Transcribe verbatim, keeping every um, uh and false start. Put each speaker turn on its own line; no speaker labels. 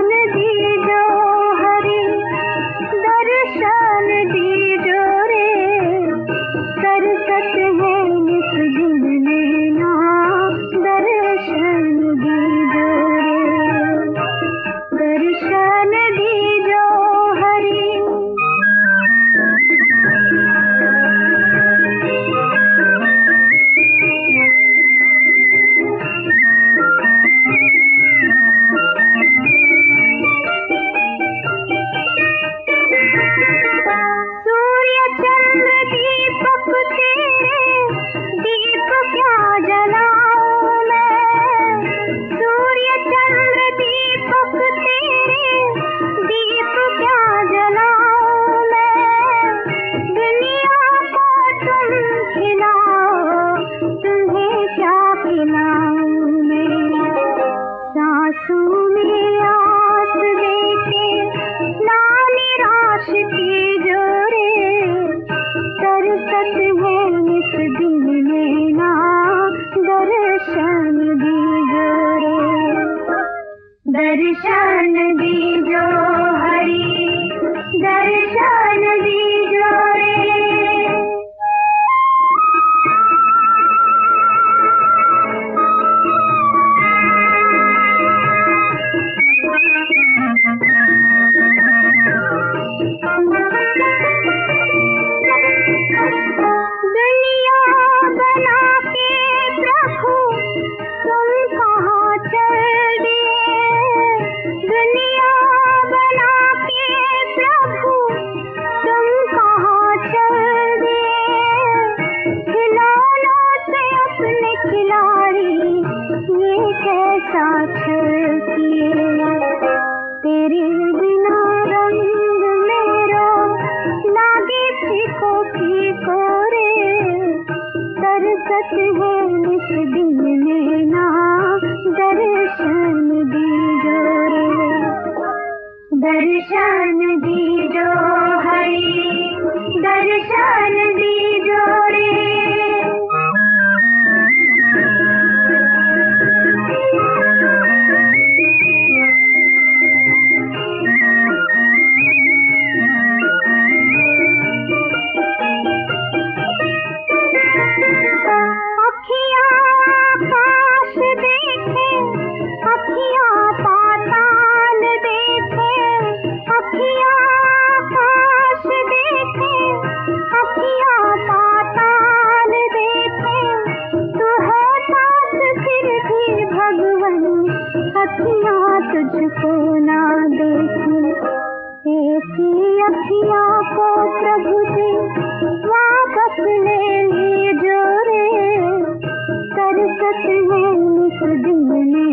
दीजो हरि दर्शन दीजो रे, तरसत है नित दिन नैना दर्शन दीजो रे, दर्शन दीजो हरि। सूर्य चंद्र दीपक तेरे, दीप क्या जलाऊं मैं, सूर्य चंद्र दीपक तेरे, दीप क्या जलाऊं मैं। दुनिया को तुम खिलाओ, तुम्हें क्या खिलाऊं मैं। सांसों में आस देके ना निराश कीजो रे, तरसत है नित दिन नैना दर्शन दीजो रे, दर्शन दीजो हरि दर्शन दीजो रे। दुनिया बना के प्रभु तुम कहाँ चल दिए, दुनिया बना के प्रभु तुम कहाँ चल दिए। खिलौनों से अपने खिलाड़ी ये कैसा छल किए, तेरे बिना रंग मेरा लागे फीको फीको रे, तरसत है नित दिन नैना दर्शन दीजो रे, दर्शन दीजो हरि दर्शन दीजो रे। अखियाँ आकाश देखे, अखियाँ पाताल देखे, अखियाँ आकाश देखे, अखियाँ पाताल देखे। तू है साथ फिर भी भगवन, अखियाँ तुझको ना देखे। ऐसी अखियाँ को प्रभु जी वापस ले लीजो रे, तरसत है नित दिन